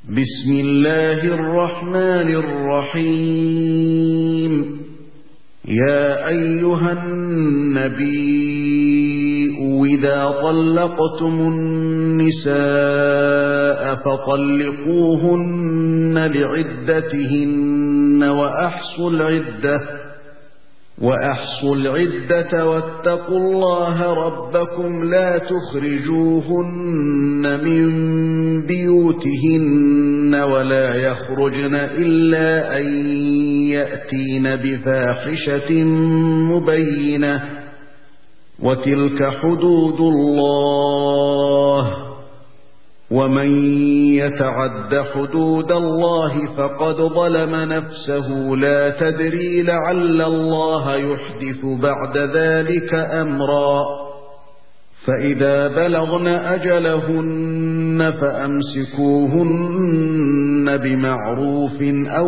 بسم الله الرحمن الرحيم. يا أيها النبي إذا طلقتم النساء فطلقوهن لعدتهن وأحصوا العدة واتقوا الله ربكم لا تخرجوهن من بيوتهن ولا يخرجن إلا أن يأتين بفاحشة مبينة وتلك حدود الله ومن يتعد حدود الله فقد ظلم نفسه لا تدري لعل الله يحدث بعد ذلك أمرا. فإذا بلغن أجلهن فأمسكوهن بمعروف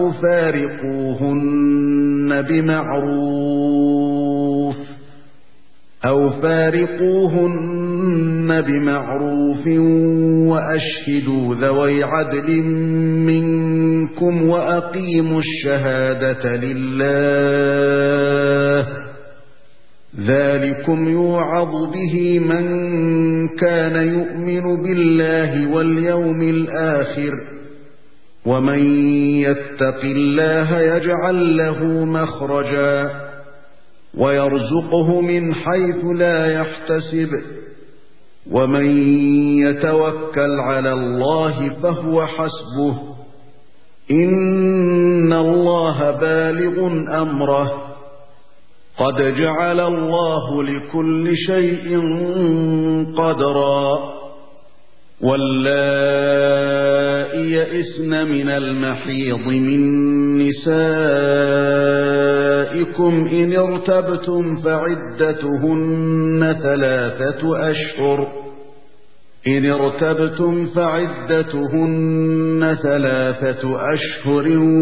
أو فارقوهن بمعروف وأشهدوا ذوي عدل منكم وأقيموا الشهادة لله ذلكم يوعظ به من كان يؤمن بالله واليوم الآخر ومن يتق الله يجعل له مخرجا ويرزقه من حيث لا يحتسب ومن يتوكل على الله فهو حسبه إن الله بالغ أمره قد جعل الله لكل شيء قدرا. واللائي يئسن من المحيض من نسائكم إن ارتبتم فعدتهن ثلاثة أشهر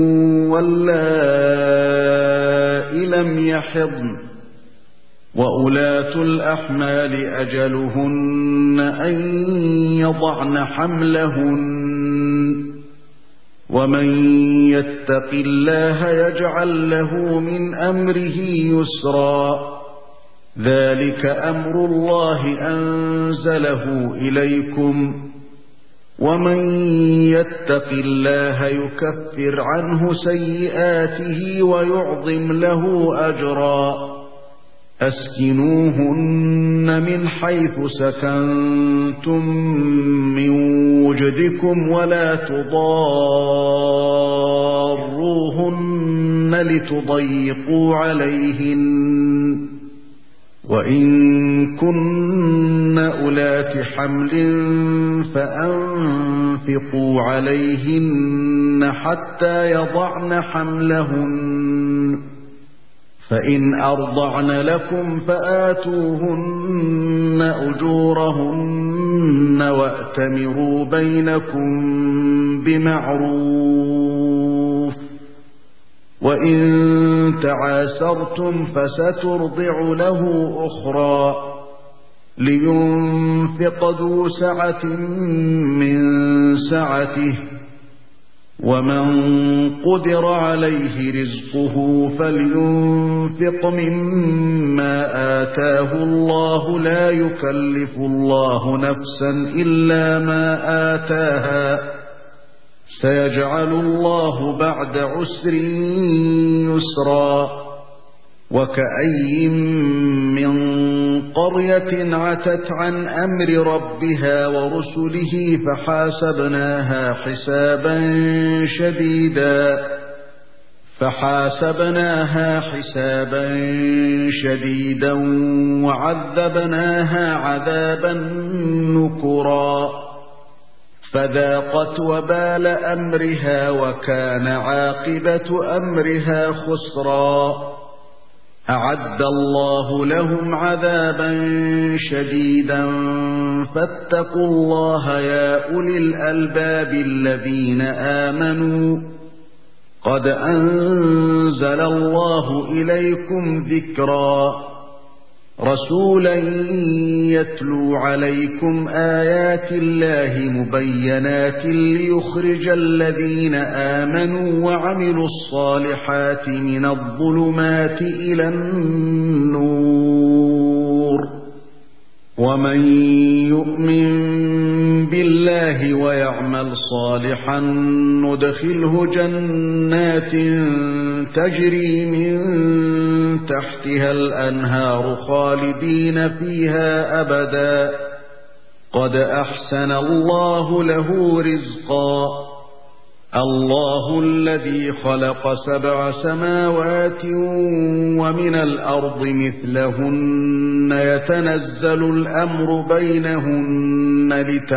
واللائي لم يحضن وأولاة الأحمال أجلهن أن يضعن حملهن ومن يتق الله يجعل له من أمره يسرا ذلك أمر الله أنزله إليكم ومن يتق الله يكفر عنه سيئاته ويعظم له أجرا. أسكنوهن من حيث سكنتم من وجدكم ولا تضاروهن لتضيقوا عليهن وإن كن أولات حمل فأنفقوا عليهن حتى يضعن حملهن فإن أرضعن لكم فآتوهن أجورهن وأتمروا بينكم بمعروف وإن تعاسرتم فسترضع له أخرى لينفق ذو سعة من سعته ومن قدر عليه رزقه فلينفق مما آتاه الله لا يكلف الله نفسا إلا ما آتاها سيجعل الله بعد عسر يسرا. وكأي من قرية عتت عن أمر ربها ورسله فحاسبناها حسابا شديدا وعذبناها عذابا نكرا فذاقت وبال أمرها وكان عاقبة أمرها خسرا. أعد الله لهم عذابا شديدا فاتقوا الله يا أولي الألباب الذين آمنوا قد أنزل الله إليكم ذكرا. رسولا يتلو عليكم آيات الله مبينات ليخرج الذين آمنوا وعملوا الصالحات من الظلمات إلى النور ومن يؤمن بالله ويعمل صالحا ندخله جنات تجري من تحتها الأنهار خالدين فيها أبدا قد أحسن الله له رزقا الله الذي خلق 7 سماوات ومن الأرض مثلهن يتنزل الأمر بينهن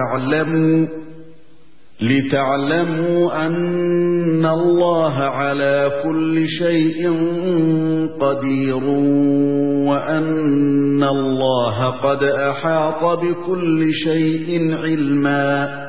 لتعلموا أن الله على كل شيء قدير وأن الله قد أحاط بكل شيء علما